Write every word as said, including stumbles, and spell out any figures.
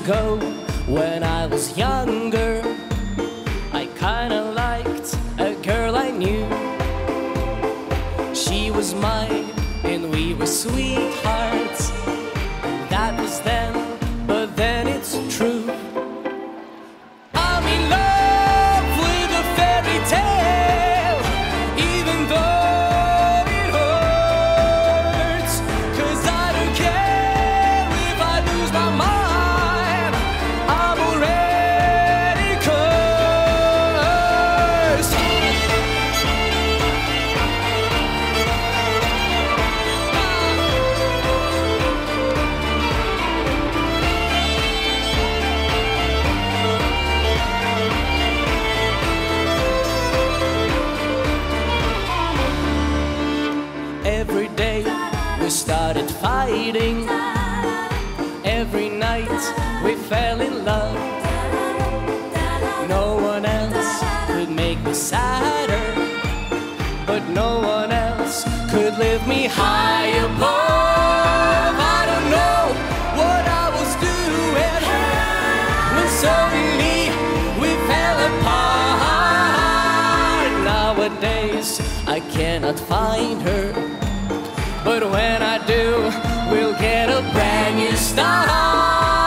ago, when I was younger, I kinda liked a girl I knew. She was mine and we were sweethearts. That was then, but then it's true. I'm in love with a fairy tale, even though it hurts. 'Cause I don't care if I lose my mind, I'm already cursed. Every day we started fighting. Every night we fell in love. No one else could make me sadder, but no one else could lift me high above. I don't know what I was doing when suddenly we fell apart. Nowadays I cannot find her, but when I do, we'll get a brand new start.